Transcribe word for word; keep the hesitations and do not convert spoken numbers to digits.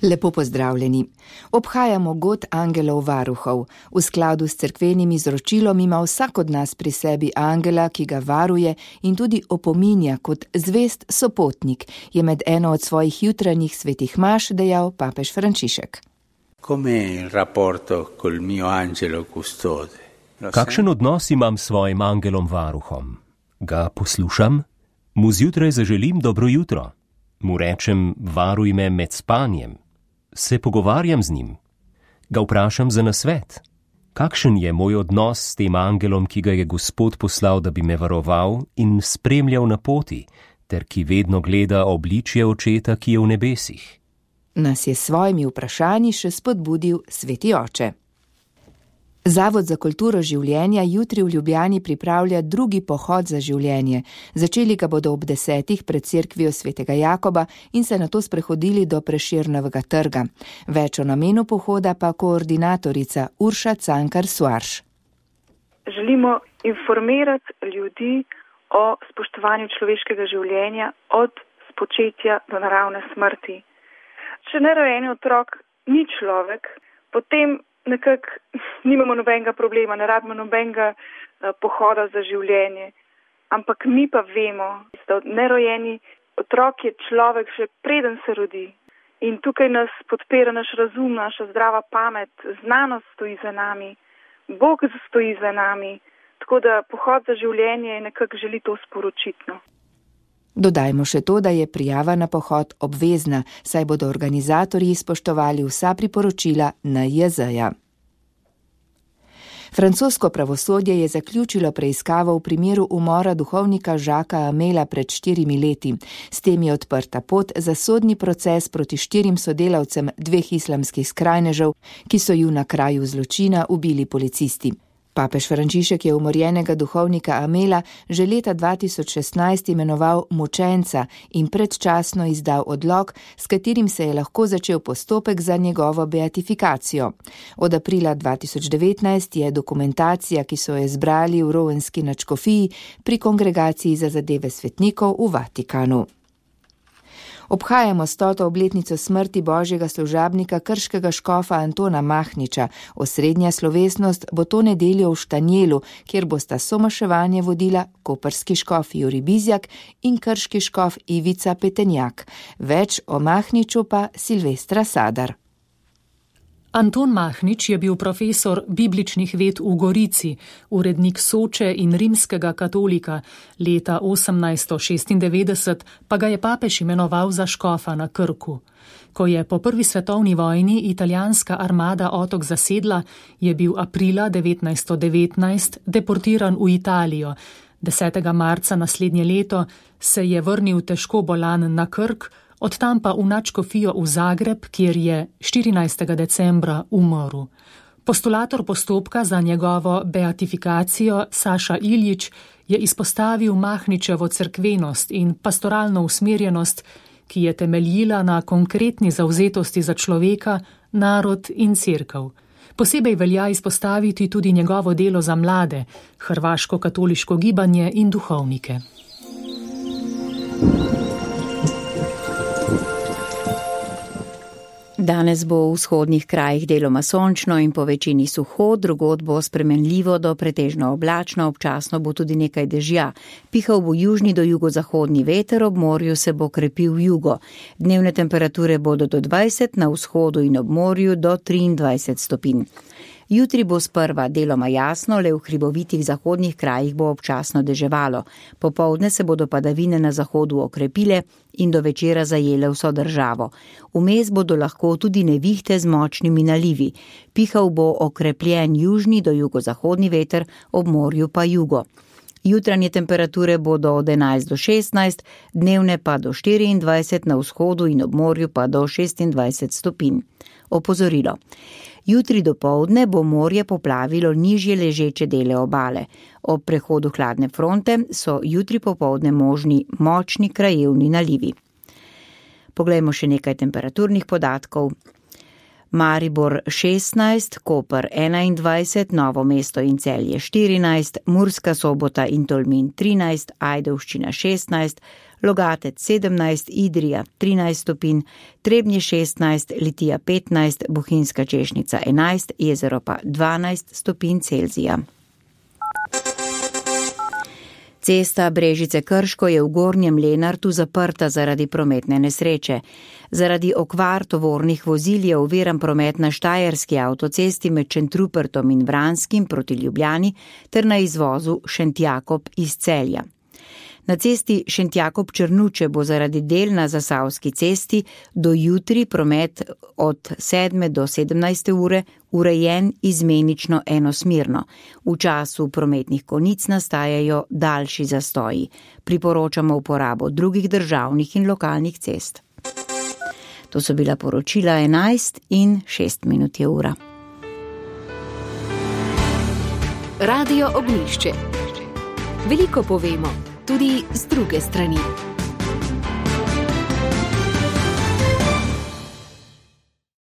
Lepo pozdravljeni. Obhajamo god angelov varuhov. V skladu s cerkvenim izročilom ima vsak od nas pri sebi angela, ki ga varuje in tudi opominja kot zvest sopotnik, je med eno od svojih jutranjih svetih maš dejal papež Frančišek. Kakšen odnos imam s svojim angelom varuhom? Ga poslušam? Mu zjutraj zaželim dobro jutro? Mu rečem, varuj me med spanjem? Se pogovarjam z njim? Ga vprašam za nasvet? Kakšen je moj odnos s tem angelom, ki ga je Gospod poslal, da bi me varoval in spremljal na poti, ter ki vedno gleda obličje očeta, ki je v nebesih? Nas je s svojimi vprašanji še spodbudil sveti oče. Zavod za kulturo življenja jutri v Ljubljani pripravlja drugi pohod za življenje. Začeli ga bodo ob desetih pred cerkvijo svetega Jakoba in se nato sprehodili do Prešernovega trga. Več o namenu pohoda pa koordinatorica Urša Cankar-Suarš. Želimo informirati ljudi o spoštovanju človeškega življenja od spočetja do naravne smrti. Če nerojeni otrok ni človek, potem nekako nimamo nobenega problema, ne rabimo nobenega pohoda za življenje. Ampak mi pa vemo, da nerojeni otrok je človek še preden se rodi. In tukaj nas podpira naš razum, naša zdrava pamet, znanost stoji za nami, Bog stoji za nami. Tako da pohod za življenje nekako želi to sporočiti. No. Dodajmo še to, da je prijava na pohod obvezna, saj bodo organizatorji spoštovali vsa priporočila N J Z-ja. Francosko pravosodje je zaključilo preiskavo v primeru umora duhovnika Jacquesa Hamela pred štirimi leti. S tem je odprta pot za sodni proces proti štirim sodelavcem dveh islamskih skrajnežev, ki so ju na kraju zločina ubili policisti. Papež Frančišek je umorjenega duhovnika Hamela že leta dva tisoč šestnajst imenoval mučenca in predčasno izdal odlok, s katerim se je lahko začel postopek za njegovo beatifikacijo. Od aprila dva tisoč devetnajst je dokumentacija, ki so jo zbrali v Rowenski nadškofiji pri Kongregaciji za zadeve svetnikov v Vatikanu. Obhajamo stoto obletnico smrti božjega služabnika krškega škofa Antona Mahniča. Osrednja slovesnost bo to nedeljo v Štanjelu, kjer bosta somaševanje vodila koprski škof Jurij Bizjak in krški škof Ivica Petenjak. Več o Mahniču pa Silvestra Sadar. Anton Mahnič je bil profesor bibličnih ved v Gorici, urednik Soče in rimskega katolika. Leta osemnajststo šestindevetdeset pa ga je papež imenoval za škofa na Krku. Ko je po prvi svetovni vojni italijanska armada otok zasedla, je bil aprila devetnajststo devetnajst deportiran v Italijo. desetega marca naslednje leto se je vrnil težko bolan na Krk, od tam pa v nadškofijo v Zagreb, kjer je štirinajstega decembra umrl. Postulator postopka za njegovo beatifikacijo Saša Iljič je izpostavil Mahničevo cerkvenost in pastoralno usmerjenost, ki je temeljila na konkretni zavzetosti za človeka, narod in cerkev. Posebej velja izpostaviti tudi njegovo delo za mlade, hrvaško katoliško gibanje in duhovnike. Danes bo v vzhodnih krajih deloma sončno in po večini suho, drugod bo spremenljivo do pretežno oblačno, občasno bo tudi nekaj dežja. Pihal bo južni do jugozahodni veter, ob morju se bo krepil jugo. Dnevne temperature bodo do dvajset, na vzhodu in ob morju do triindvajset stopinj. Jutri bo sprva deloma jasno, le v hribovitih zahodnih krajih bo občasno deževalo. Popoldne se bodo padavine na zahodu okrepile in do večera zajele vso državo. Vmes bodo lahko tudi nevihte z močnimi nalivi. Pihal bo okrepljen južni do jugozahodni veter, ob morju pa jugo. Jutranje temperature bodo od enajst do šestnajst, dnevne pa do štiriindvajset, na vzhodu in ob morju pa do šestindvajset stopinj. Opozorilo. Jutri dopoldne bo morje poplavilo nižje ležeče dele obale. Ob prehodu hladne fronte so jutri popoldne možni močni krajevni nalivi. Poglejmo še nekaj temperaturnih podatkov. Maribor šestnajst, Koper enaindvajset, Novo mesto in Celje štirinajst, Murska Sobota in Tolmin trinajst, Ajdovščina šestnajst, Logatec sedemnajst, Idrija trinajst stopinj, Trebnje šestnajst, Litija petnajst, Bohinjska Češnica enajst, Jezero pa dvanajst stopinj Celzija. Cesta Brežice-Krško je v Gornjem Lenartu zaprta zaradi prometne nesreče. Zaradi okvar tovornih vozil je oviran promet na Štajerski avtocesti med Šentrupertom in Vranskim proti Ljubljani ter na izvozu Šentjakob iz Celja. Na cesti Šentjakob-Črnuče bo zaradi del na Zasavski cesti do jutri promet od sedme do sedemnajste ure urejen izmenično enosmerno. V času prometnih konic nastajajo daljši zastoji. Priporočamo uporabo drugih državnih in lokalnih cest. To so bila poročila enajst in šest minut je ura. Radio Ognjišče. Veliko povemo, tudi z druge strani.